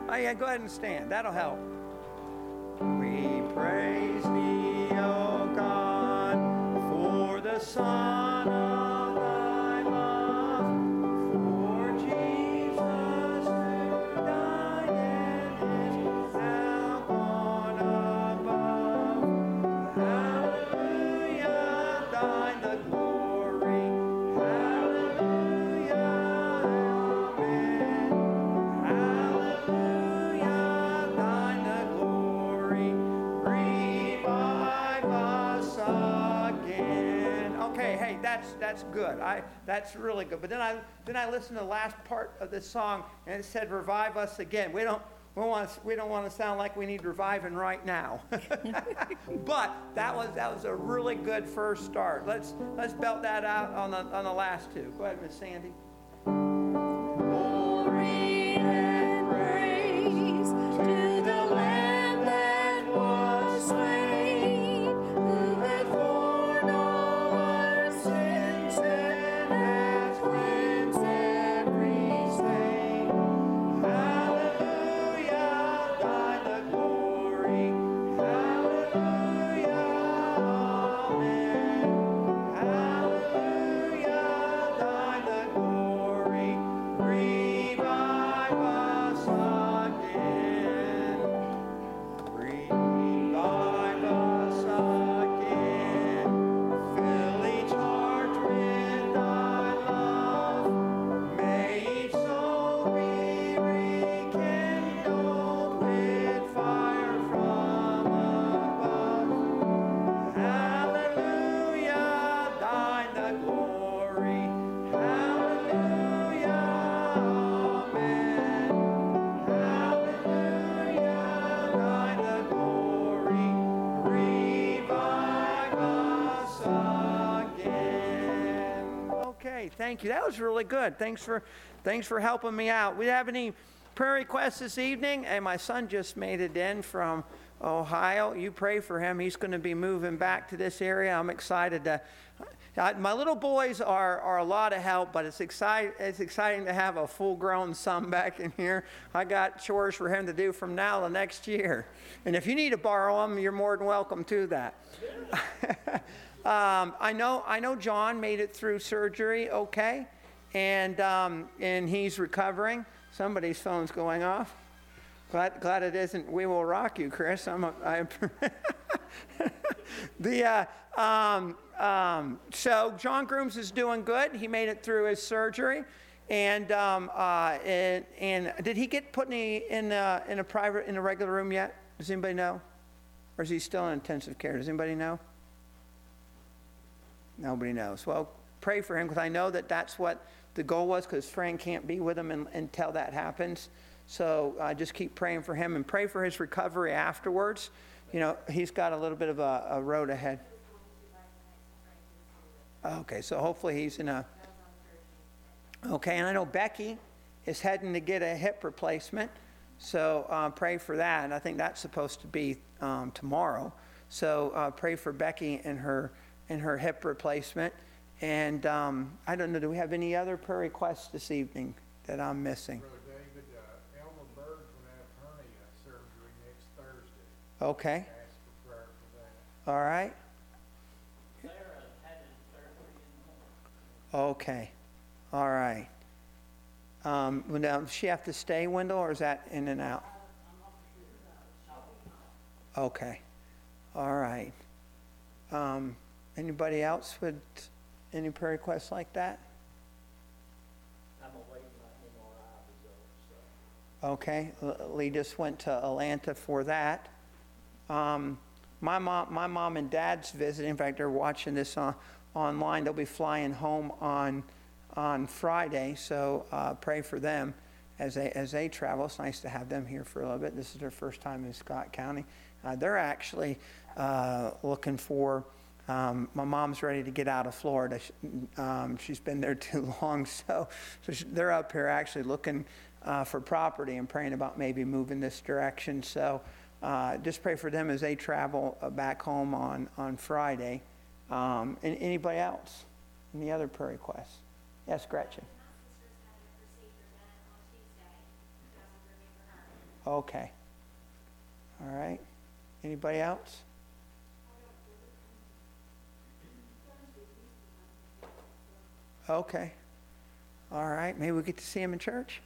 Oh, yeah, go ahead and stand. That'll help. We praise thee, O God, for the Son of thy love, for Jesus who died and is now gone above. Hallelujah, thine the glory. Hallelujah, amen. Hallelujah, thine the glory. Revive us again. Okay, hey, that's good. That's really good. But then I listened to the last part of this song, and it said, "Revive us again." We don't want to sound like we need reviving right now. But that was a really good first start. Let's belt that out on the last two. Go ahead, Miss Sandy. Glory and praise to the Lamb that was slain, who hath borne all our sins and hath cleansed every stain. Hallelujah, thine the glory. Hallelujah, amen. Hallelujah, thine the glory. Revive us again. Revive us again. Fill each heart with thy love. May each soul be rekindled with fire from above. Hallelujah, thine the glory. Hallelujah, amen. Hallelujah, thine the glory. Revive us again. Okay, thank you. That was really good. Thanks for helping me out. We have any prayer requests this evening? And my son just made it in from Ohio. You pray for him. He's going to be moving back to this area. I'm excited to. My little boys are a lot of help, but it's exciting to have a full-grown son back in here. I got chores for him to do from now to next year. And if you need to borrow them, you're more than welcome to that. I know John made it through surgery okay, and he's recovering. Somebody's phone's going off. Glad it isn't "We Will Rock You," Chris. So John Grooms is doing good. He made it through his surgery, and did he get put in a regular room yet? Does anybody know, or is he still in intensive care? Does anybody know? Nobody knows. Well, pray for him, because I know that's what the goal was, because Frank can't be with him until that happens. So just keep praying for him and pray for his recovery afterwards. You know, he's got a little bit of a road ahead. Okay, so hopefully he's in a... Okay, and I know Becky is heading to get a hip replacement. So pray for that. And I think that's supposed to be tomorrow. So pray for Becky and her hip replacement. And I don't know, do we have any other prayer requests this evening that I'm missing? Brother David, Elmer Bird's going to have hernia surgery next Thursday. Okay. Ask for prayer for that. All right. Sarah had surgery in the morning. Okay. All right. Now, does she have to stay, Wendell, or is that in and out? Okay. All right. Anybody else with any prayer requests like that? I'm awaiting my MRI results. So. Okay. Lee just went to Atlanta for that. My mom and dad's visiting. In fact, they're watching this online. They'll be flying home on Friday, so pray for them as they travel. It's nice to have them here for a little bit. This is their first time in Scott County. They're actually looking for. My mom's ready to get out of Florida. She's been there too long, so they're up here actually looking for property and praying about maybe moving this direction. So just pray for them as they travel back home on Friday. And anybody else? Any other prayer requests? Yes, Gretchen. Okay. All right. Anybody else? Okay. All right. Maybe we get to see him in church?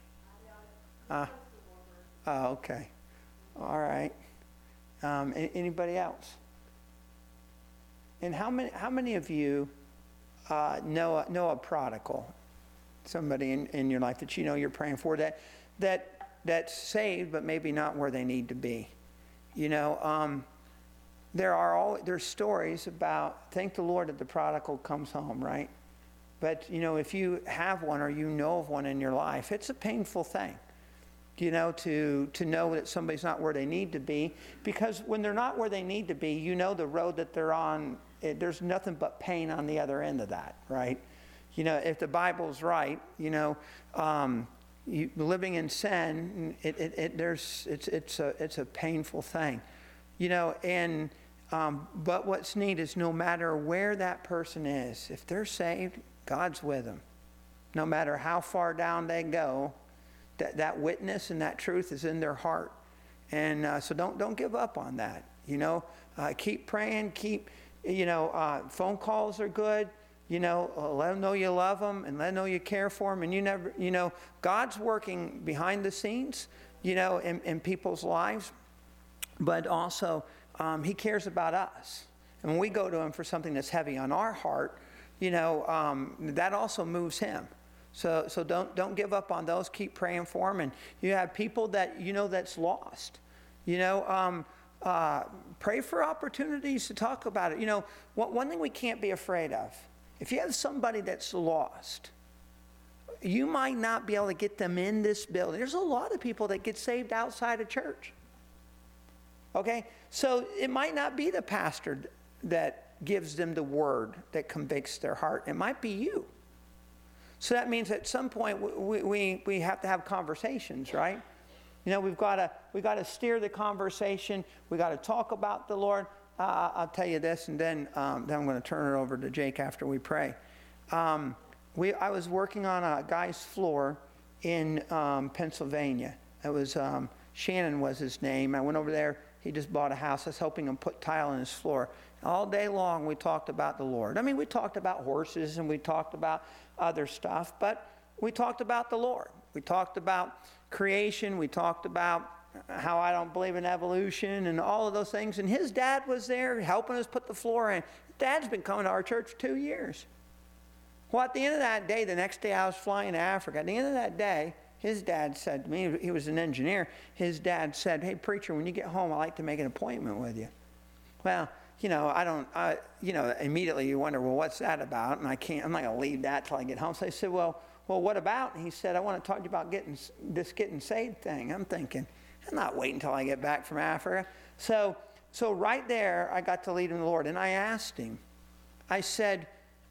Okay. All right. Anybody else? And how many of you know a prodigal, somebody in your life that you know you're praying for that's saved but maybe not where they need to be? You know, there's stories about, thank the Lord that the prodigal comes home, right? But you know, if you have one or you know of one in your life, it's a painful thing. You know, to know that somebody's not where they need to be, because when they're not where they need to be, you know the road that they're on, there's nothing but pain on the other end of that, right? You know, if the Bible's right, you know, living in sin, it's a painful thing, you know. And but what's neat is no matter where that person is, if they're saved, God's with them. No matter how far down they go, that witness and that truth is in their heart. And so don't give up on that. You know, keep praying. Phone calls are good. You know, let them know you love them and let them know you care for them. And God's working behind the scenes, you know, in people's lives. But also, He cares about us. And when we go to Him for something that's heavy on our heart, you know, that also moves Him. So don't give up on those. Keep praying for them. And you have people that you know that's lost. You know, pray for opportunities to talk about it. You know, one thing we can't be afraid of, if you have somebody that's lost, you might not be able to get them in this building. There's a lot of people that get saved outside of church. Okay? So it might not be the pastor that gives them the word that convicts their heart. It might be you. So that means at some point we have to have conversations, right? You know, we've got to steer the conversation. We got to talk about the Lord. I'll tell you this, and then I'm going to turn it over to Jake after we pray. I was working on a guy's floor in Pennsylvania. It was Shannon was his name. I went over there. He just bought a house. I was helping him put tile in his floor. All day long, we talked about the Lord. I mean, we talked about horses and we talked about other stuff, but we talked about the Lord. We talked about creation. We talked about how I don't believe in evolution and all of those things. And his dad was there helping us put the floor in. Dad's been coming to our church for 2 years. Well, at the end of that day, the next day I was flying to Africa. At the end of that day, his dad said to me, he was an engineer, his dad said, "Hey, preacher, when you get home, I'd like to make an appointment with you." Well, you know, immediately you wonder, well, what's that about? And I'm not going to leave that till I get home. So I said, well, what about? And he said, "I want to talk to you about getting saved thing." I'm thinking, I'm not waiting until I get back from Africa. So right there, I got to lead him to the Lord. And I asked him, I said,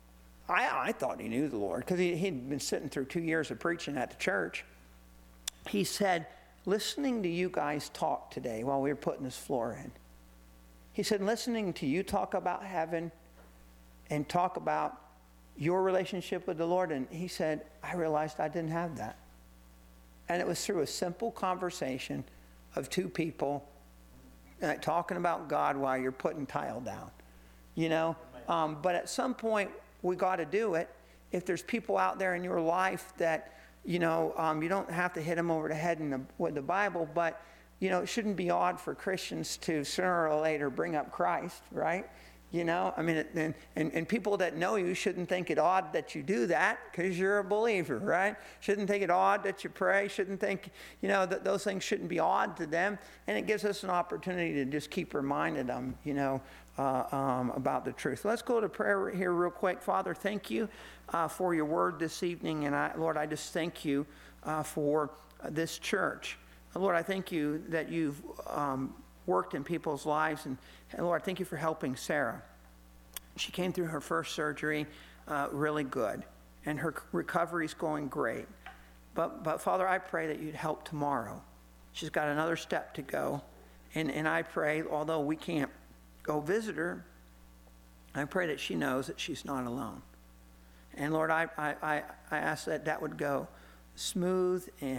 I thought he knew the Lord because he'd been sitting through 2 years of preaching at the church. He said, listening to you guys talk today while we were putting this floor in, he said, listening to you talk about heaven and talk about your relationship with the Lord, and he said, I realized I didn't have that. And it was through a simple conversation of two people talking about God while you're putting tile down, you know. But at some point, we got to do it. If there's people out there in your life that, you know, you don't have to hit them over the head with the Bible, but, you know, it shouldn't be odd for Christians to sooner or later bring up Christ, right? You know, I mean, and people that know you shouldn't think it odd that you do that because you're a believer, right? Shouldn't think it odd that you pray. Shouldn't think, you know, that those things shouldn't be odd to them. And it gives us an opportunity to just keep reminding them, you know, about the truth. Let's go to prayer here real quick. Father, thank you for your word this evening. And Lord, I just thank you for this church. Lord, I thank you that you've worked in people's lives. And Lord, thank you for helping Sarah. She came through her first surgery really good, and her recovery's going great. But Father, I pray that you'd help tomorrow. She's got another step to go. And I pray, although we can't go visit her, I pray that she knows that she's not alone. And Lord, I ask that would go smooth and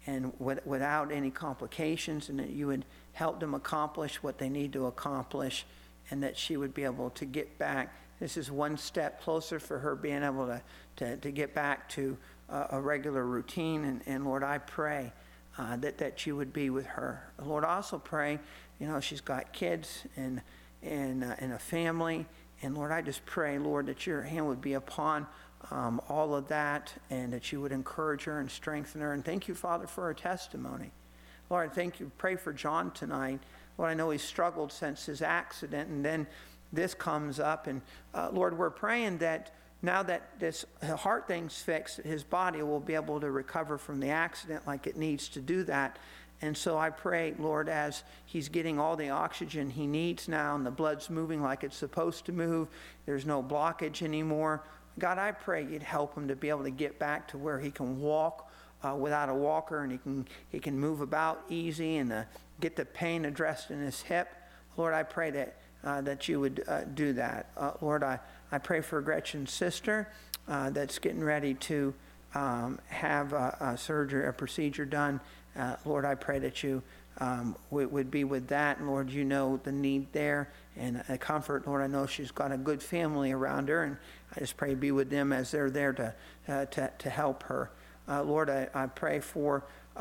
and without any complications, and that you would help them accomplish what they need to accomplish, and that she would be able to get back. This is one step closer for her being able to get back to a regular routine. And Lord, I pray that you would be with her. Lord, I also pray, she's got kids and a family. And Lord, I just pray, Lord, that your hand would be upon all of that, and that you would encourage her and strengthen her. And thank you, Father, for her testimony. Lord, I thank you. Pray for John tonight. Lord, I know he's struggled since his accident, and then this comes up. And Lord, we're praying that now that this heart thing's fixed, his body will be able to recover from the accident like it needs to do that. And so I pray, Lord, as he's getting all the oxygen he needs now, and the blood's moving like it's supposed to move, there's no blockage anymore. God, I pray you'd help him to be able to get back to where he can walk without a walker, and he can move about easy, and get the pain addressed in his hip. Lord, I pray that you would do that. Lord, I pray for Gretchen's sister that's getting ready to have a surgery, a procedure done. Lord, I pray that you would be with that. And Lord, you know the need there, and a comfort. Lord, I know she's got a good family around her, and I just pray be with them as they're there to help her. Lord, I pray for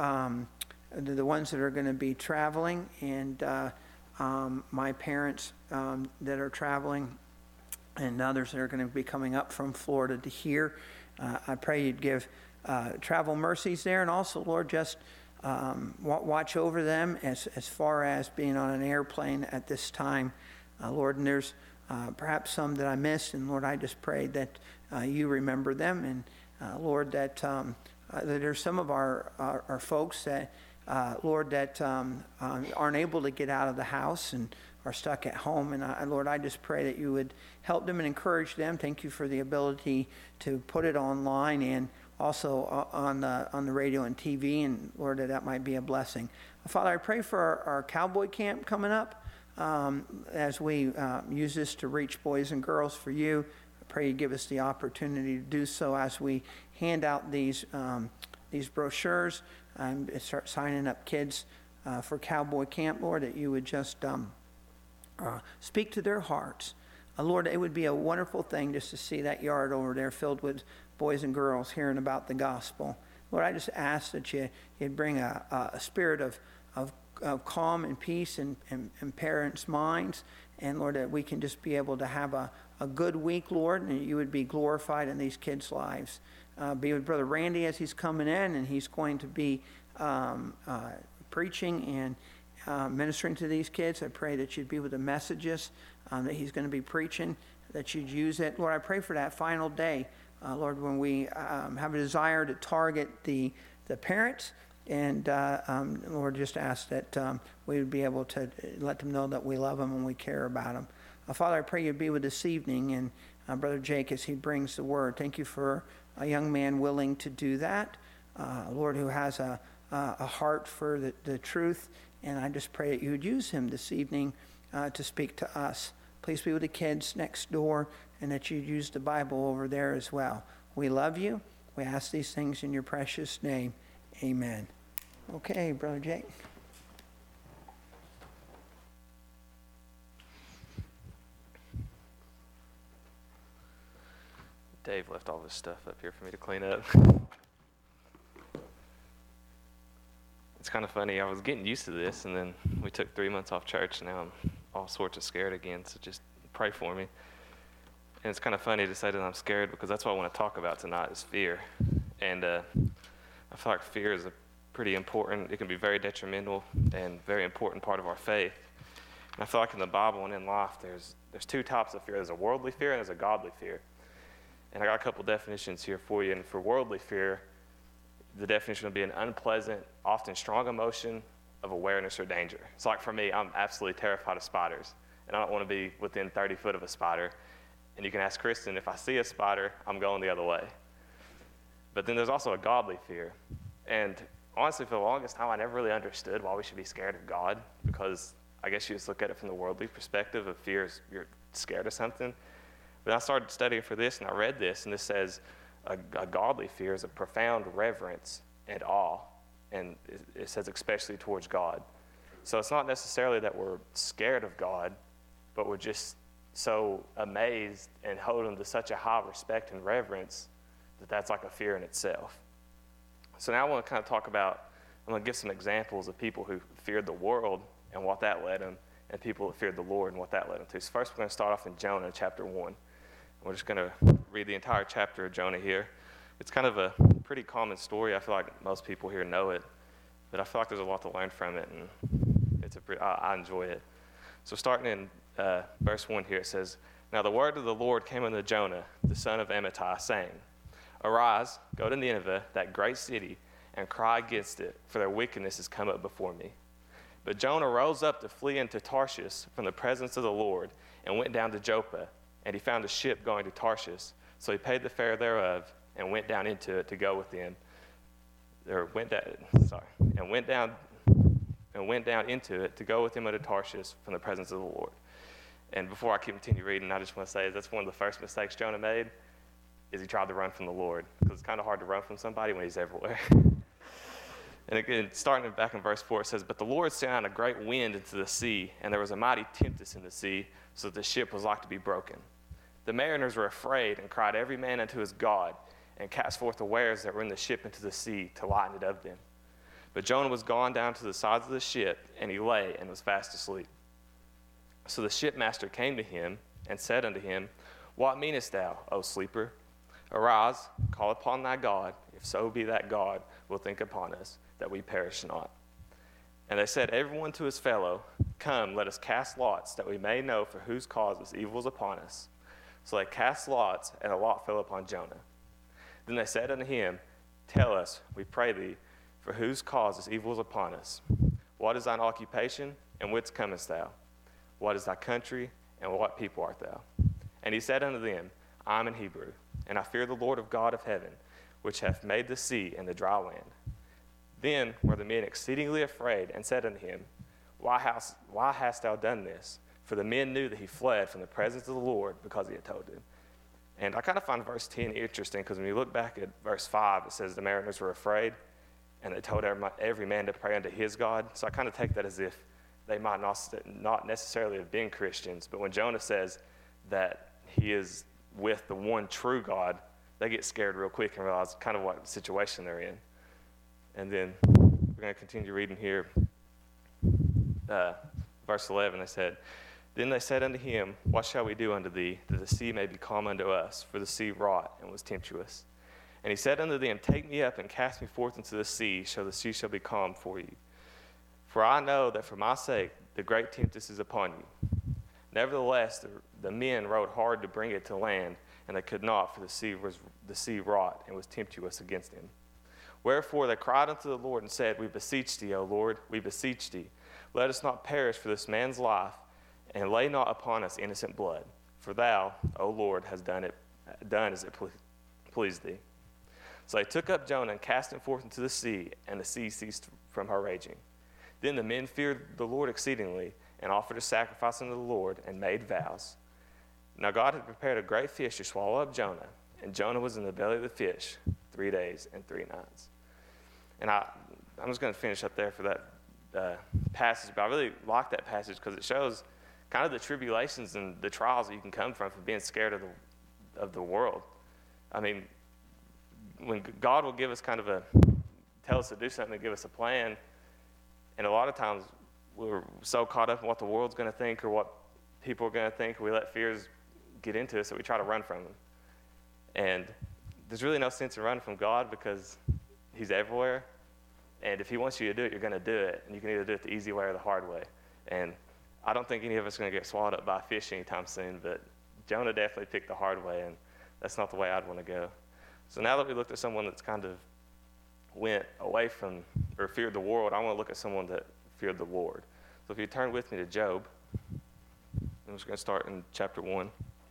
the ones that are going to be traveling, and my parents that are traveling, and others that are going to be coming up from Florida to here. I pray you'd give travel mercies there, and also, Lord, just watch over them as far as being on an airplane at this time. Lord, and there's perhaps some that I missed, and Lord, I just pray that you remember them, and Lord, that there's some of our folks that, Lord, that aren't able to get out of the house and are stuck at home. And Lord, I just pray that you would help them and encourage them. Thank you for the ability to put it online and also on the radio and TV. And Lord, that might be a blessing. Father, I pray for our cowboy camp coming up as we use this to reach boys and girls for you. I pray you give us the opportunity to do so as we hand out these brochures and start signing up kids for cowboy camp. Lord, that you would just speak to their hearts. Lord, it would be a wonderful thing just to see that yard over there filled with boys and girls hearing about the gospel. Lord, I just ask that you'd bring a spirit of calm and peace in parents' minds. And Lord, that we can just be able to have a good week, Lord, and you would be glorified in these kids' lives. Be with Brother Randy as he's coming in, and he's going to be preaching and ministering to these kids. I pray that you'd be with the messages that he's going to be preaching, that you'd use it. Lord, I pray for that final day, Lord, when we have a desire to target the parents. And Lord, just ask that we would be able to let them know that we love them and we care about them. Father, I pray you'd be with this evening, and Brother Jake as he brings the word. Thank you for a young man willing to do that, Lord, who has a heart for the truth. And I just pray that you would use him this evening to speak to us. Please be with the kids next door, and that you'd use the Bible over there as well. We love you. We ask these things in your precious name. Amen. Okay, Brother Jake. Dave left all this stuff up here for me to clean up. It's kind of funny. I was getting used to this, and then we took 3 months off church, and now I'm all sorts of scared again, so just pray for me. And it's kind of funny to say that I'm scared, because that's what I want to talk about tonight is fear. And I feel like fear is a pretty important, it can be very detrimental and very important part of our faith. And I feel like in the Bible and in life, there's two types of fear. There's a worldly fear and there's a godly fear. And I got a couple definitions here for you. And for worldly fear, the definition would be an unpleasant, often strong emotion of awareness or danger. So like for me, I'm absolutely terrified of spiders, and I don't want to be within 30 foot of a spider. And you can ask Kristen, if I see a spider, I'm going the other way. But then there's also a godly fear. And honestly, for the longest time, I never really understood why we should be scared of God, because I guess you just look at it from the worldly perspective of fear is you're scared of something. But I started studying for this, and I read this, and this says a godly fear is a profound reverence and awe and it says especially towards God. So it's not necessarily that we're scared of God, but we're just so amazed and hold him to such a high respect and reverence that that's like a fear in itself. So now I want to kind of talk about, I'm going to give some examples of people who feared the world and what that led them, and people that feared the Lord and what that led them to. So first we're going to start off in Jonah chapter 1. We're just going to read the entire chapter of Jonah here. It's kind of a pretty common story. I feel like most people here know it, but I feel like there's a lot to learn from it, and I enjoy it. So starting in verse 1 here, it says, "Now the word of the Lord came unto Jonah, the son of Amittai, saying, Arise, go to Nineveh, that great city, and cry against it, for their wickedness is come up before me. But Jonah rose up to flee into Tarshish from the presence of the Lord, and went down to Joppa, and he found a ship going to Tarshish. So he paid the fare thereof, and went down into it to go with them. And went down into it to go with him unto Tarshish from the presence of the Lord." And before I continue reading, I just want to say that's one of the first mistakes Jonah made, is he tried to run from the Lord, because it's kind of hard to run from somebody when he's everywhere. And again, starting back in verse 4, it says, "But the Lord sent out a great wind into the sea, and there was a mighty tempest in the sea, so that the ship was like to be broken. The mariners were afraid, and cried every man unto his God, and cast forth the wares that were in the ship into the sea, to lighten it of them. But Jonah was gone down to the sides of the ship, and he lay and was fast asleep. So the shipmaster came to him, and said unto him, What meanest thou, O sleeper? Arise, call upon thy God, if so be that God will think upon us, that we perish not. And they said, every one to his fellow, Come, let us cast lots, that we may know for whose cause this evil is upon us. So they cast lots, and a lot fell upon Jonah. Then they said unto him, Tell us, we pray thee, for whose cause this evil is upon us. What is thine occupation, and whence comest thou? What is thy country, and what people art thou? And he said unto them, I am an Hebrew, and I fear the Lord of God of heaven, which hath made the sea and the dry land. Then were the men exceedingly afraid, and said unto him, Why hast thou done this? For the men knew that he fled from the presence of the Lord, because he had told them. And I kind of find verse 10 interesting, because when you look back at verse 5, it says the mariners were afraid, and they told every man to pray unto his God. So I kind of take that as if they might not necessarily have been Christians, but when Jonah says that he is with the one true God, they get scared real quick and realize kind of what situation they're in. And then we're going to continue reading here. Verse 11, they said, Then they said unto him, What shall we do unto thee, that the sea may be calm unto us? For the sea wrought and was tempestuous. And he said unto them, Take me up and cast me forth into the sea, so the sea shall be calm for you. For I know that for my sake the great tempest is upon you. Nevertheless, the men rowed hard to bring it to land, and they could not, for the sea wrought and was tempestuous against them. Wherefore they cried unto the Lord and said, We beseech thee, O Lord, we beseech thee, let us not perish for this man's life, and lay not upon us innocent blood. For thou, O Lord, hast done as it pleased thee. So they took up Jonah and cast him forth into the sea, and the sea ceased from her raging. Then the men feared the Lord exceedingly, and offered a sacrifice unto the Lord, and made vows. Now God had prepared a great fish to swallow up Jonah, and Jonah was in the belly of the fish 3 days and 3 nights. And I'm just going to finish up there for that passage, but I really like that passage because it shows kind of the tribulations and the trials that you can come from being scared of the world. I mean, when God will give us tell us to do something, give us a plan, and a lot of times we're so caught up in what the world's going to think or what people are going to think, we let fears get into us that we try to run from them. And there's really no sense in running from God because he's everywhere. And if he wants you to do it, you're going to do it. And you can either do it the easy way or the hard way. And I don't think any of us are going to get swallowed up by a fish anytime soon, but Jonah definitely picked the hard way, and that's not the way I'd want to go. So now that we looked at someone that's kind of went away from or feared the world, I want to look at someone that feared the Lord. So if you turn with me to Job, I'm just going to start in chapter 1.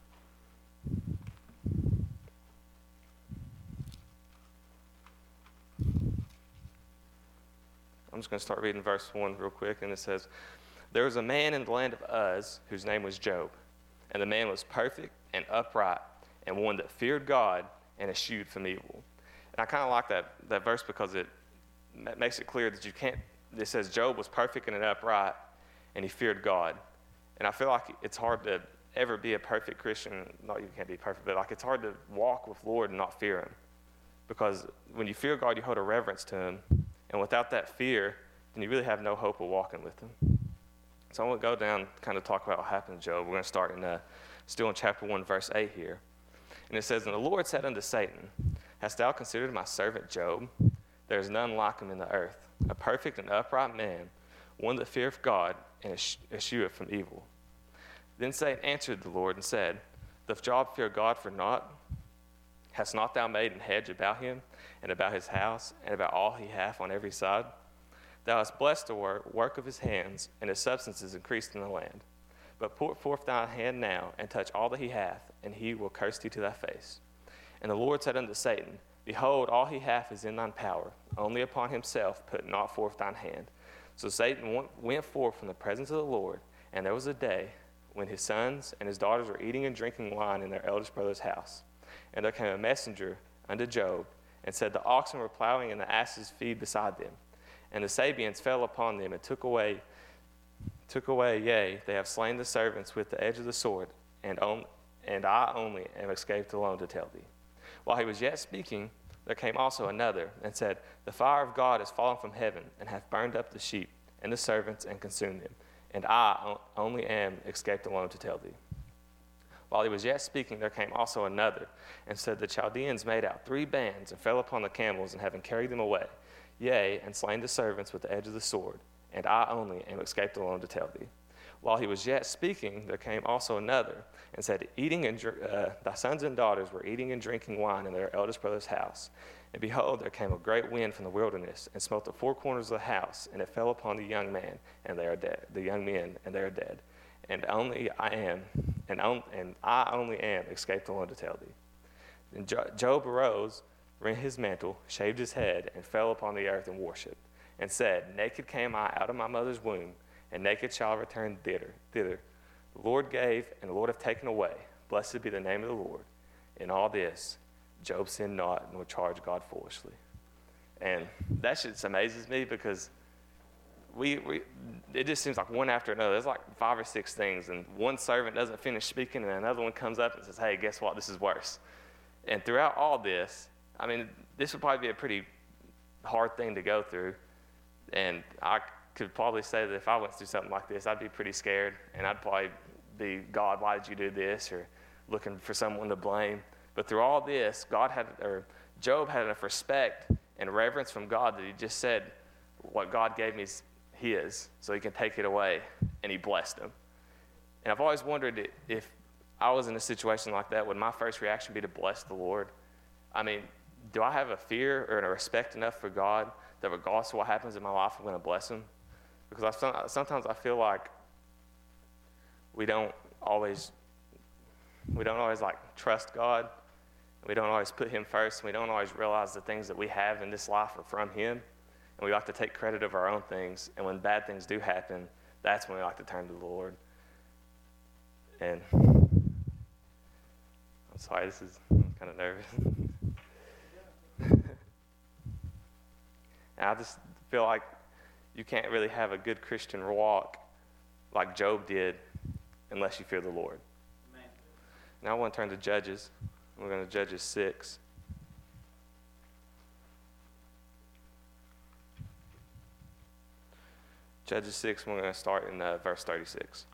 I'm just going to start reading verse 1 real quick, and it says, There was a man in the land of Uz whose name was Job, and the man was perfect and upright, and one that feared God and eschewed from evil. And I kind of like that verse because it makes it clear that you can't, it says Job was perfect and upright, and he feared God. And I feel like it's hard to ever be a perfect Christian. Not you can't be perfect, but like it's hard to walk with Lord and not fear him. Because when you fear God, you hold a reverence to him. And without that fear, then you really have no hope of walking with him. So I want to go down, kind of talk about what happened to Job. We're going to start still in chapter 1, verse 8 here. And it says, "And the Lord said unto Satan, Hast thou considered my servant Job? There is none like him in the earth, a perfect and upright man, one that feareth God and escheweth from evil. Then Satan answered the Lord and said, Doth Job fear God for naught? Hast not thou made an hedge about him, and about his house, and about all he hath on every side? Thou hast blessed the work of his hands, and his substance is increased in the land. But put forth thy hand now, and touch all that he hath, and he will curse thee to thy face. And the Lord said unto Satan, Behold, all he hath is in thine power, only upon himself put not forth thine hand. So Satan went forth from the presence of the Lord, and there was a day when his sons and his daughters were eating and drinking wine in their eldest brother's house. And there came a messenger unto Job, and said, The oxen were plowing, and the asses feed beside them. And the Sabeans fell upon them, and took away, yea, they have slain the servants with the edge of the sword, and I only am escaped alone to tell thee. While he was yet speaking, there came also another, and said, The fire of God is fallen from heaven, and hath burned up the sheep and the servants, and consumed them. And I only am escaped alone to tell thee. While he was yet speaking, there came also another, and said, The Chaldeans made out 3 bands, and fell upon the camels, and having carried them away, yea, and slain the servants with the edge of the sword, and I only am escaped alone to tell thee. While he was yet speaking, there came also another, and said, Thy sons and daughters were eating and drinking wine in their eldest brother's house. And behold, there came a great wind from the wilderness, and smote the 4 corners of the house, and it fell upon the young man, and they are dead. The young men, and they are dead. And I only am escaped alone to tell thee. Then Job arose, rent his mantle, shaved his head, and fell upon the earth and worshipped, and said, Naked came I out of my mother's womb, and naked shall I return thither. The Lord gave, and the Lord hath taken away. Blessed be the name of the Lord. In all this, Job sinned not, nor charged God foolishly. And that just amazes me, because it just seems like one after another. There's like 5 or 6 things, and one servant doesn't finish speaking, and another one comes up and says, Hey, guess what? This is worse. And throughout all this, I mean, this would probably be a pretty hard thing to go through. And I could probably say that if I went through something like this, I'd be pretty scared, and I'd probably be, God, why did you do this? Or looking for someone to blame. But through all this, Job had enough respect and reverence from God that he just said, what God gave me is his, so he can take it away, and he blessed him. And I've always wondered if I was in a situation like that, would my first reaction be to bless the Lord? I mean, do I have a fear or a respect enough for God that regardless of what happens in my life, I'm going to bless him? Because sometimes I feel like we don't always like trust God. We don't always put him first. And we don't always realize the things that we have in this life are from him. And we like to take credit of our own things. And when bad things do happen, that's when we like to turn to the Lord. And I'm sorry, I'm kind of nervous. And I just feel like you can't really have a good Christian walk like Job did unless you fear the Lord. Amen. Now I want to turn to Judges. We're going to Judges 6. Judges 6, we're going to start in verse 36.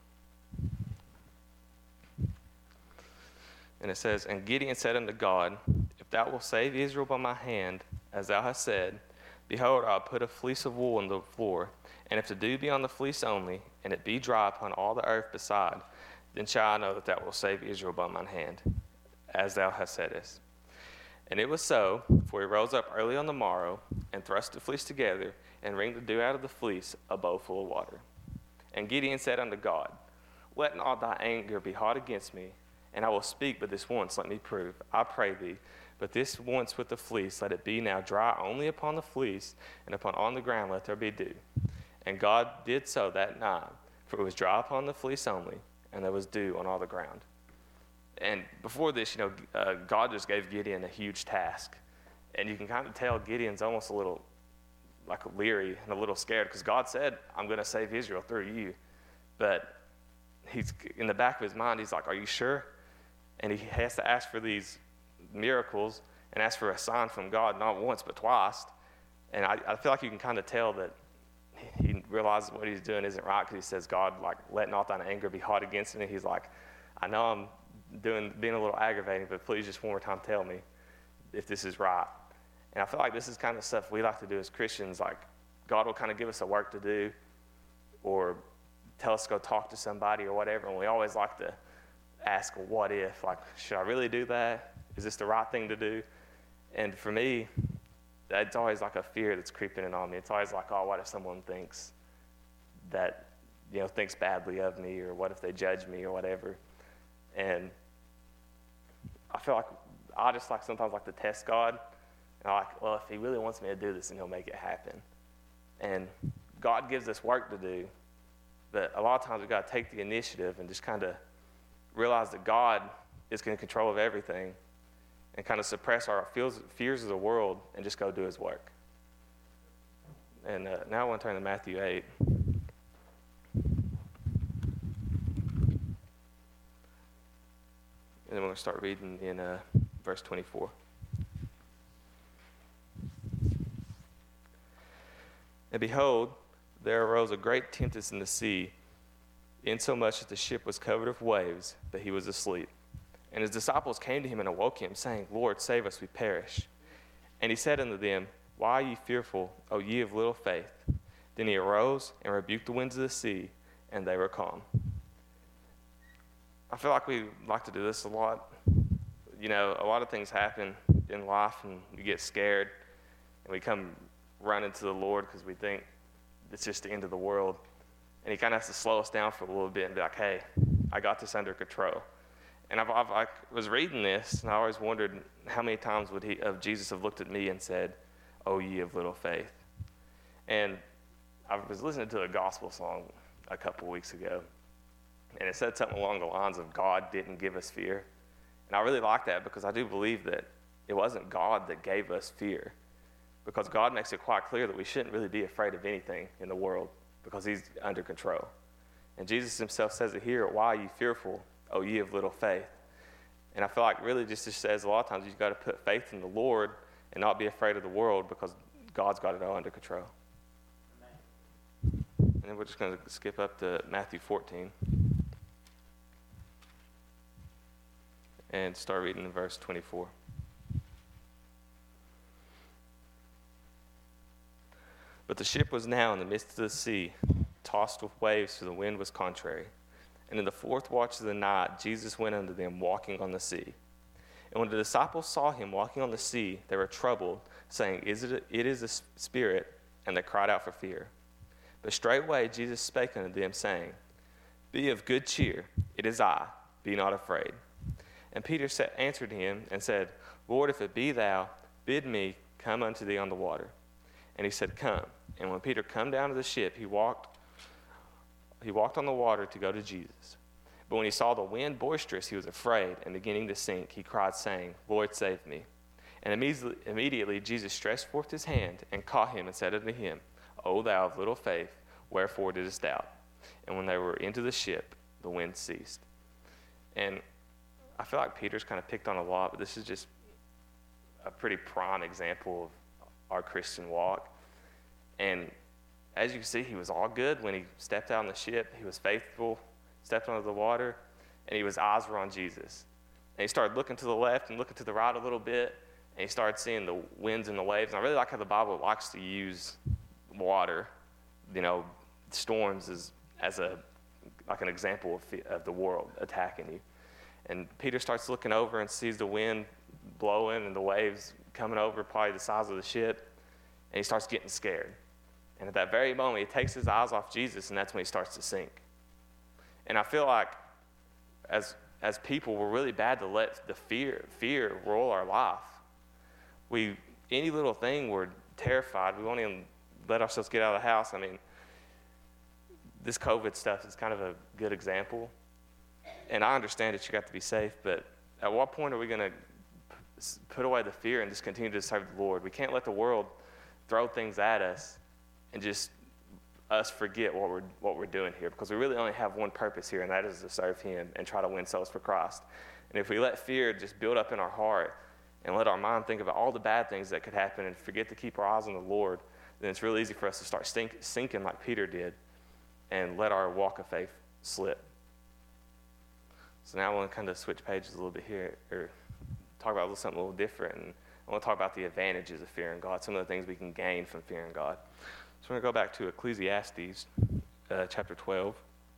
And it says, And Gideon said unto God, If thou wilt save Israel by my hand, as thou hast said, behold, I will put a fleece of wool on the floor, and if the dew be on the fleece only, and it be dry upon all the earth beside, then shall I know that thou wilt save Israel by mine hand, as thou hast said it. And it was so, for he rose up early on the morrow, and thrust the fleece together, and wringed the dew out of the fleece, a bowl full of water. And Gideon said unto God, Let not thy anger be hot against me, and I will speak but this once, let me prove, I pray thee. But this once with the fleece, let it be now dry only upon the fleece, and upon on the ground let there be dew. And God did so that night, for it was dry upon the fleece only, and there was dew on all the ground. And before this, God just gave Gideon a huge task. And you can kind of tell Gideon's almost a little like leery and a little scared because God said, I'm going to save Israel through you. But he's in the back of his mind, he's like, are you sure? And he has to ask for these miracles and ask for a sign from God, not once, but twice. And I feel like you can kind of tell that he realizes what he's doing isn't right because he says, God, like, let not thine anger be hot against me. He's like, I know I'm being a little aggravating, but please just one more time tell me if this is right. And I feel like this is kind of stuff we like to do as Christians. Like, God will kind of give us a work to do or tell us to go talk to somebody or whatever, and we always like to ask, well, what if? Like, should I really do that? Is this the right thing to do? And for me, that's always like a fear that's creeping in on me. It's always like, oh, what if someone thinks that, thinks badly of me, or what if they judge me or whatever? And I feel like I just sometimes like to test God. And I'm like, well, if he really wants me to do this, then he'll make it happen. And God gives us work to do, but a lot of times we've got to take the initiative and just kind of realize that God is in control of everything and kind of suppress our fears of the world and just go do his work. And now I want to turn to Matthew 8. And then we're going to start reading in verse 24. And behold, there arose a great tempest in the sea, insomuch that the ship was covered with waves, but he was asleep. And his disciples came to him and awoke him, saying, Lord, save us, we perish. And he said unto them, Why are ye fearful, O ye of little faith? Then he arose and rebuked the winds of the sea, and they were calm. I feel like we like to do this a lot. A lot of things happen in life, and we get scared, and we come running to the Lord because we think it's just the end of the world. And he kind of has to slow us down for a little bit and be like, hey, I got this under control. And I was reading this, and I always wondered how many times would Jesus have looked at me and said, "O ye of little faith." And I was listening to a gospel song a couple weeks ago, and it said something along the lines of God didn't give us fear. And I really like that because I do believe that it wasn't God that gave us fear, because God makes it quite clear that we shouldn't really be afraid of anything in the world because he's under control. And Jesus himself says it here, why are you fearful, O ye of little faith? And I feel like really just says a lot of times you've got to put faith in the Lord and not be afraid of the world because God's got it all under control. And then we're just going to skip up to Matthew 14 and start reading in verse 24. But the ship was now in the midst of the sea, tossed with waves, for the wind was contrary. And in the fourth watch of the night, Jesus went unto them walking on the sea. And when the disciples saw him walking on the sea, they were troubled, saying, It is a spirit, and they cried out for fear. But straightway Jesus spake unto them, saying, Be of good cheer, it is I, be not afraid. And Peter answered him and said, Lord, if it be thou, bid me come unto thee on the water. And he said, Come. And when Peter come down to the ship, he walked on the water to go to Jesus. But when he saw the wind boisterous, he was afraid, and beginning to sink, he cried, saying, Lord, save me. And immediately Jesus stretched forth his hand and caught him and said unto him, O thou of little faith, wherefore didst doubt? And when they were into the ship, the wind ceased. And I feel like Peter's kind of picked on a lot, but this is just a pretty prime example of our Christian walk. And as you can see, he was all good when he stepped out on the ship. He was faithful, stepped onto the water, and his eyes were on Jesus. And he started looking to the left and looking to the right a little bit, and he started seeing the winds and the waves. And I really like how the Bible likes to use water, storms as an example of the world attacking you. And Peter starts looking over and sees the wind blowing and the waves coming over probably the size of the ship, and he starts getting scared. And at that very moment, he takes his eyes off Jesus, and that's when he starts to sink. And I feel like as people, we're really bad to let the fear rule our life. Any little thing, we're terrified. We won't even let ourselves get out of the house. I mean, this COVID stuff is kind of a good example. And I understand that you got to be safe, but at what point are we going to put away the fear and just continue to serve the Lord? We can't let the world throw things at us and just us forget what we're doing here, because we really only have one purpose here, and that is to serve him and try to win souls for Christ. And if we let fear just build up in our heart and let our mind think about all the bad things that could happen and forget to keep our eyes on the Lord, then it's really easy for us to start sinking like Peter did and let our walk of faith slip. So now I want to kind of switch pages a little bit here, or talk about something a little different. And I want to talk about the advantages of fearing God, some of the things we can gain from fearing God. So we're going to go back to Ecclesiastes chapter 12.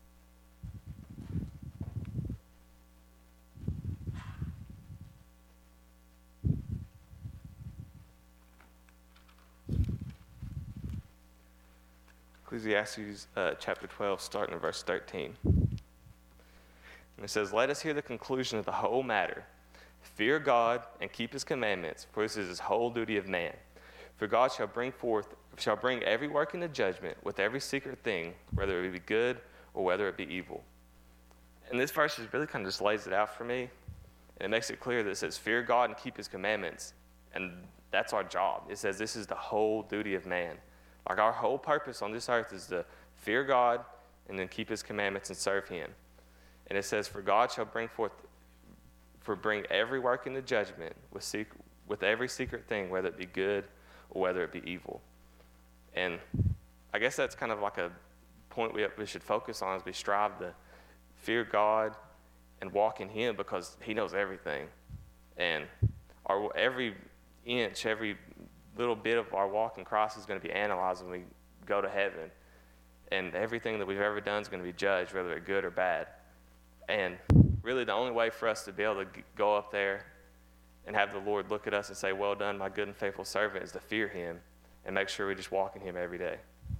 Ecclesiastes chapter 12, starting in verse 13. And it says, "Let us hear the conclusion of the whole matter. Fear God and keep his commandments, for this is his whole duty of man. For God shall bring every work into judgment with every secret thing, whether it be good or whether it be evil." And this verse really kind of just lays it out for me. And it makes it clear that it says, fear God and keep his commandments. And that's our job. It says this is the whole duty of man. Like, our whole purpose on this earth is to fear God and then keep his commandments and serve him. And it says, for God shall bring every work into judgment with every secret thing, whether it be good or whether it be evil. And I guess that's kind of like a point we should focus on as we strive to fear God and walk in him, because he knows everything. And every inch, every little bit of our walk in Christ is going to be analyzed when we go to heaven. And everything that we've ever done is going to be judged, whether it's good or bad. And really the only way for us to be able to go up there and have the Lord look at us and say, well done, my good and faithful servant, is to fear him and make sure we just walk in him every day.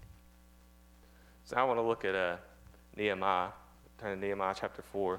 So I want to look at Nehemiah. Turn to Nehemiah chapter 4.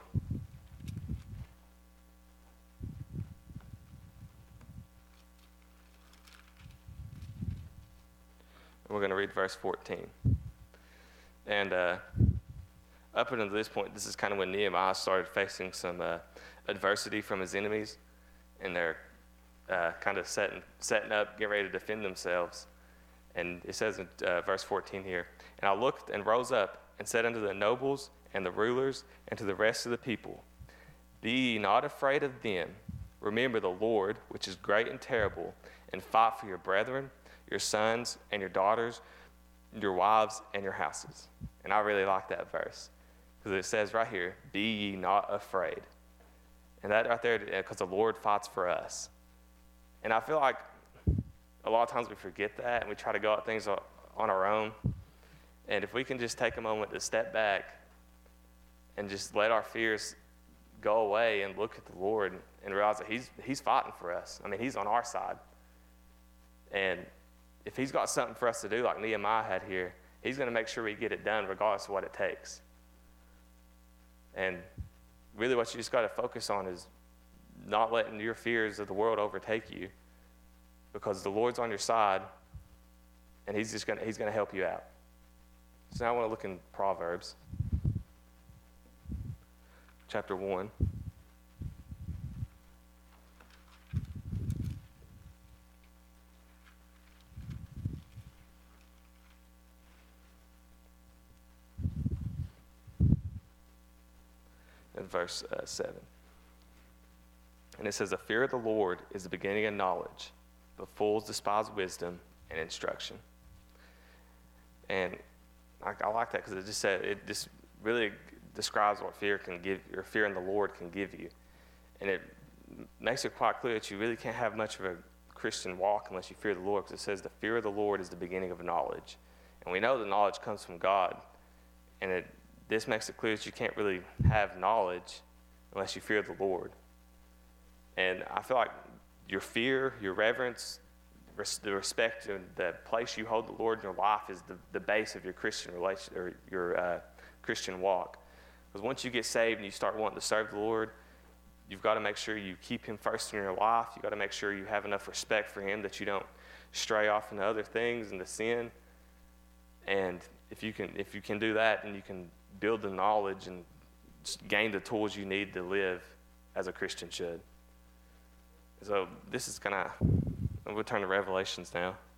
We're going to read verse 14. And up until this point, this is kind of when Nehemiah started facing some adversity from his enemies, and they're kind of setting up, getting ready to defend themselves. And it says in verse 14 here, "And I looked and rose up and said unto the nobles and the rulers and to the rest of the people, Be ye not afraid of them. Remember the Lord, which is great and terrible, and fight for your brethren, your sons and your daughters, your wives and your houses." And I really like that verse, because it says right here, "Be ye not afraid." And that right there, because the Lord fights for us. And I feel like a lot of times we forget that, and we try to go at things on our own. And if we can just take a moment to step back and just let our fears go away and look at the Lord and realize that he's fighting for us. I mean, he's on our side. And if he's got something for us to do like Nehemiah had here, he's going to make sure we get it done regardless of what it takes. And really what you just got to focus on is not letting your fears of the world overtake you, because the Lord's on your side, and he's going to help you out. So now I want to look in Proverbs chapter 1. And verse 7. And it says, "The fear of the Lord is the beginning of knowledge, but fools despise wisdom and instruction." And I like that, because it just really describes what fear can give, or fear in the Lord can give you. And it makes it quite clear that you really can't have much of a Christian walk unless you fear the Lord, because it says the fear of the Lord is the beginning of knowledge. And we know the knowledge comes from God. And this makes it clear that you can't really have knowledge unless you fear the Lord. And I feel like your fear, your reverence, the respect and the place you hold the Lord in your life is the base of your Christian relation, or your Christian walk. Because once you get saved and you start wanting to serve the Lord, you've got to make sure you keep him first in your life. You've got to make sure you have enough respect for him that you don't stray off into other things, into sin. And if you can do that, then you can build the knowledge and gain the tools you need to live as a Christian should. So this is we'll turn to Revelations now.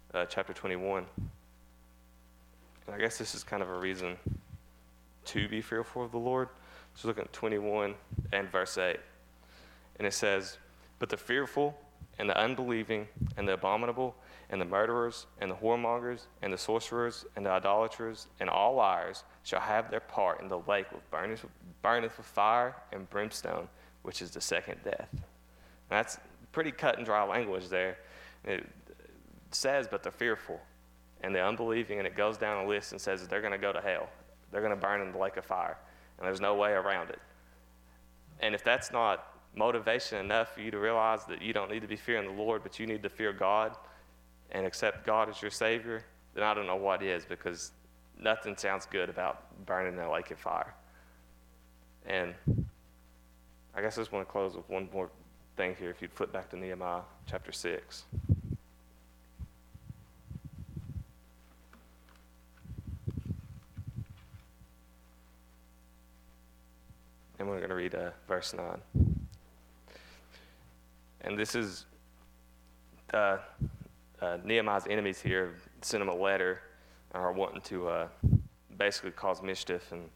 chapter 21. And I guess this is kind of a reason to be fearful of the Lord. So look at 21 and verse 8. And it says, "But the fearful and the unbelieving and the abominable and the murderers and the whoremongers and the sorcerers and the idolaters and all liars shall have their part in the lake which burneth with fire and brimstone, which is the second death." And that's pretty cut and dry language there. It says, but the fearful and the unbelieving, and it goes down a list and says that they're going to go to hell. They're going to burn in the lake of fire, and there's no way around it. And if that's not motivation enough for you to realize that you don't need to be fearing the Lord, but you need to fear God and accept God as your Savior, then I don't know what is, because nothing sounds good about burning in a lake of fire. And I guess I just want to close with one more thing here. If you'd flip back to Nehemiah chapter 6. And we're going to read verse 9. And this is Nehemiah's enemies here sent him a letter and are wanting to basically cause mischief, and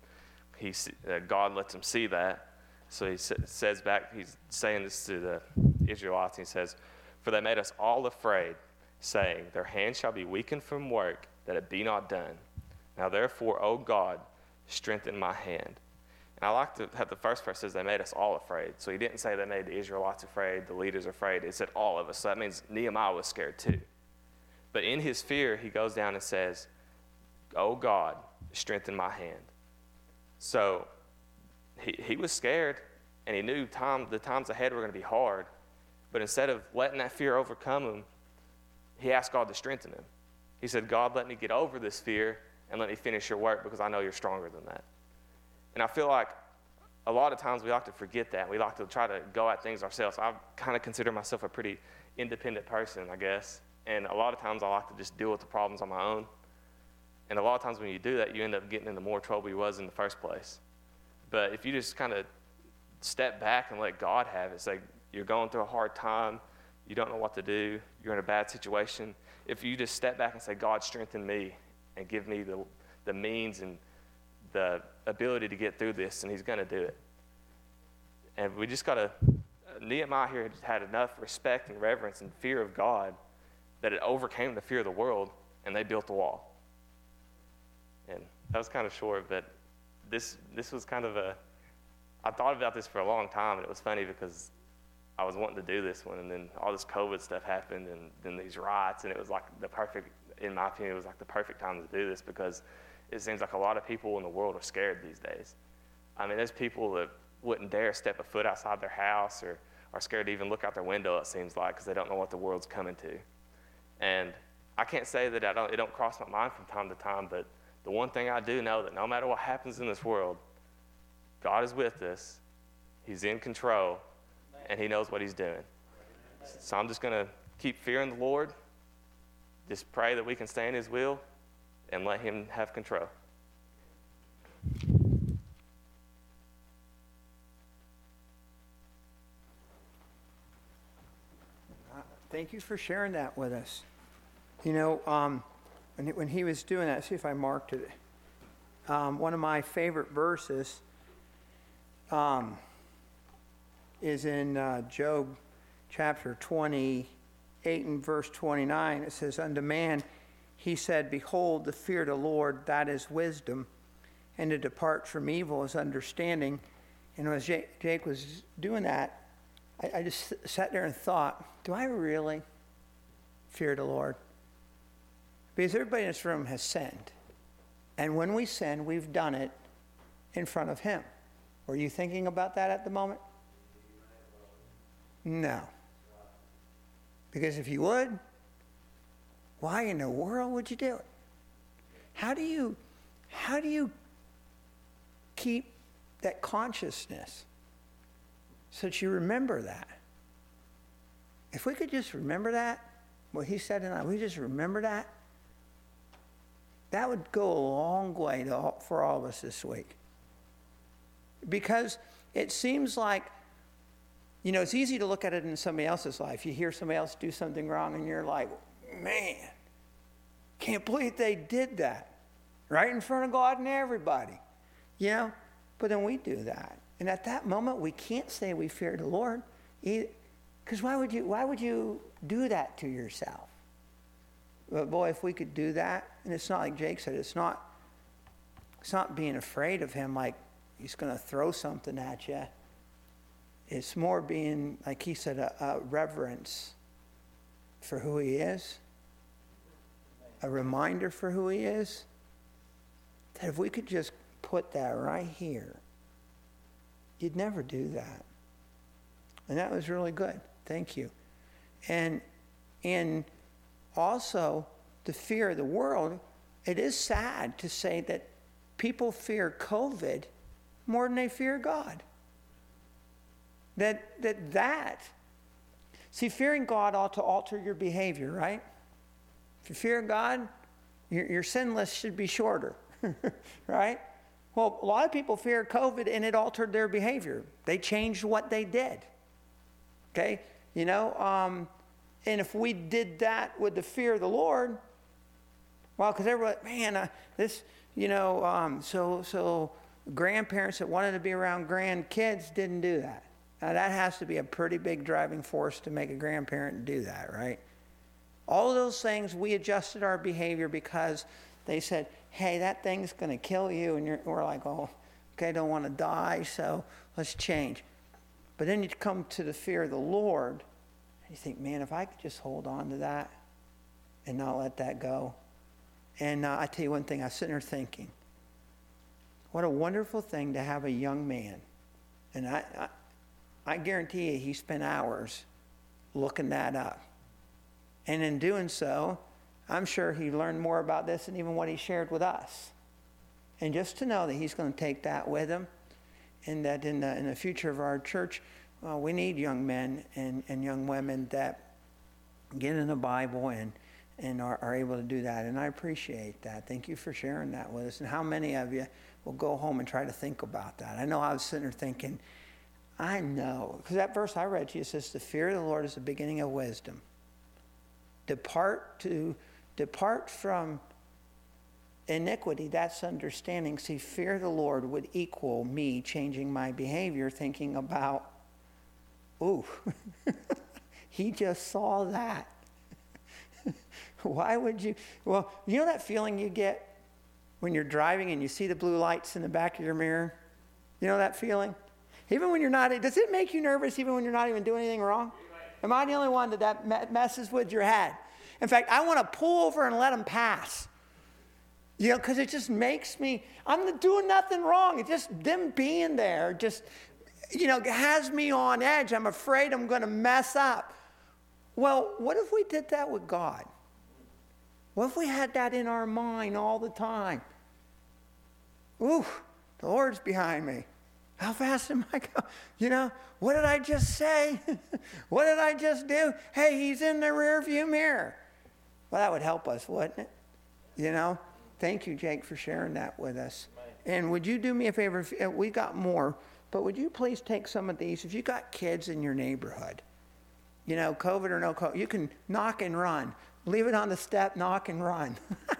God lets him see that. So he says back, he's saying this to the Israelites, and he says, "For they made us all afraid, saying, their hands shall be weakened from work, that it be not done. Now therefore, O God, strengthen my hand." And I like to have the first verse says they made us all afraid. So he didn't say they made the Israelites afraid, the leaders afraid. It said all of us. So that means Nehemiah was scared too. But in his fear, he goes down and says, "Oh God, strengthen my hand." So he was scared, and he knew the times ahead were going to be hard. But instead of letting that fear overcome him, he asked God to strengthen him. He said, "God, let me get over this fear and let me finish your work, because I know you're stronger than that." And I feel like a lot of times we like to forget that. We like to try to go at things ourselves. I kind of consider myself a pretty independent person, I guess. And a lot of times I like to just deal with the problems on my own. And a lot of times when you do that, you end up getting into more trouble you was in the first place. But if you just kind of step back and let God have it, it's like you're going through a hard time, you don't know what to do, you're in a bad situation. If you just step back and say, "God, strengthen me and give me the means and the ability to get through this," and he's going to do it. And we just got to, Nehemiah here had enough respect and reverence and fear of God that it overcame the fear of the world, and they built the wall. And that was kind of short, but this was kind of I thought about this for a long time, and it was funny because I was wanting to do this one, and then all this COVID stuff happened, and then these riots, and it was like in my opinion, it was like the perfect time to do this, because it seems like a lot of people in the world are scared these days. I mean, there's people that wouldn't dare step a foot outside their house, or are scared to even look out their window, it seems like, because they don't know what the world's coming to. And I can't say that it don't cross my mind from time to time, but the one thing I do know, that no matter what happens in this world, God is with us, he's in control, and he knows what he's doing. So I'm just going to keep fearing the Lord, just pray that we can stay in his will, and let him have control. Thank you for sharing that with us. You know, when he was doing that, see if I marked it. One of my favorite verses is in Job chapter 28 and verse 29. It says, "Unto man he said, Behold, the fear of the Lord, that is wisdom, and to depart from evil is understanding." And as Jake was doing that, I just sat there and thought, do I really fear the Lord? Because everybody in this room has sinned. And when we sin, we've done it in front of him. Were you thinking about that at the moment? No. Because if you would, why in the world would you do it? How do you keep that consciousness so that you remember that? If we could just remember that, what he said tonight, we just remember that, that would go a long way for all of us this week. Because it seems like, you know, it's easy to look at it in somebody else's life. You hear somebody else do something wrong and you're like, man, Can't believe they did that. Right in front of God and everybody. You know? But then we do that. And at that moment, we can't say we fear the Lord. Because why would you do that to yourself? But boy, if we could do that, and it's not like Jake said, it's not being afraid of him like he's going to throw something at you. It's more being, like he said, a reverence for who he is. A reminder for who he is. That if we could just put that right here, you'd never do that. And that was really good. Thank you. And also, the fear of the world, it is sad to say that people fear COVID more than they fear God. See, fearing God ought to alter your behavior, right? If you fear God, your sin list should be shorter, right? Well, a lot of people fear COVID and it altered their behavior. They changed what they did. Okay? You know, and if we did that with the fear of the Lord, well, because everybody, man, so grandparents that wanted to be around grandkids didn't do that. Now, that has to be a pretty big driving force to make a grandparent do that, right? All of those things, we adjusted our behavior because they said, hey, that thing's going to kill you. And we're like, oh, okay, don't want to die, so let's change. But then you come to the fear of the Lord, and you think, man, if I could just hold on to that and not let that go. And I tell you one thing, I was sitting there thinking, what a wonderful thing to have a young man. And I guarantee you he spent hours looking that up. And in doing so, I'm sure he learned more about this than even what he shared with us. And just to know that he's going to take that with him, and that in the future of our church, we need young men and young women that get in the Bible and are able to do that. And I appreciate that. Thank you for sharing that with us. And how many of you will go home and try to think about that? I know I was sitting there thinking, I know. Because that verse I read to you says, the fear of the Lord is the beginning of wisdom. Depart from iniquity, that's understanding. See, fear of the Lord would equal me changing my behavior, thinking about, ooh, he just saw that. Why would you? Well, you know that feeling you get when you're driving and you see the blue lights in the back of your mirror? You know that feeling? Even when you're not, does it make you nervous even when you're not even doing anything wrong? Am I the only one that messes with your head? In fact, I want to pull over and let them pass. You know, because it just makes me, I'm doing nothing wrong. It's just them being there just, has me on edge. I'm afraid I'm going to mess up. Well, what if we did that with God? What if we had that in our mind all the time? Ooh, the Lord's behind me. How fast am I going? What did I just say? What did I just do? Hey, he's in the rear view mirror. Well, that would help us, wouldn't it? Thank you, Jake, for sharing that with us. And would you do me a favor? We got more, but would you please take some of these? If you got kids in your neighborhood, COVID or no COVID, you can knock and run. Leave it on the step, knock and run.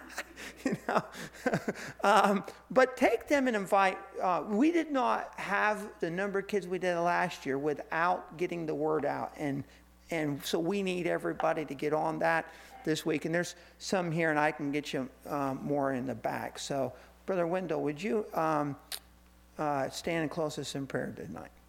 But take them and invite. We did not have the number of kids we did last year without getting the word out. And so we need everybody to get on that this week. And there's some here, and I can get you more in the back. So, Brother Wendell, would you stand and close us in prayer tonight?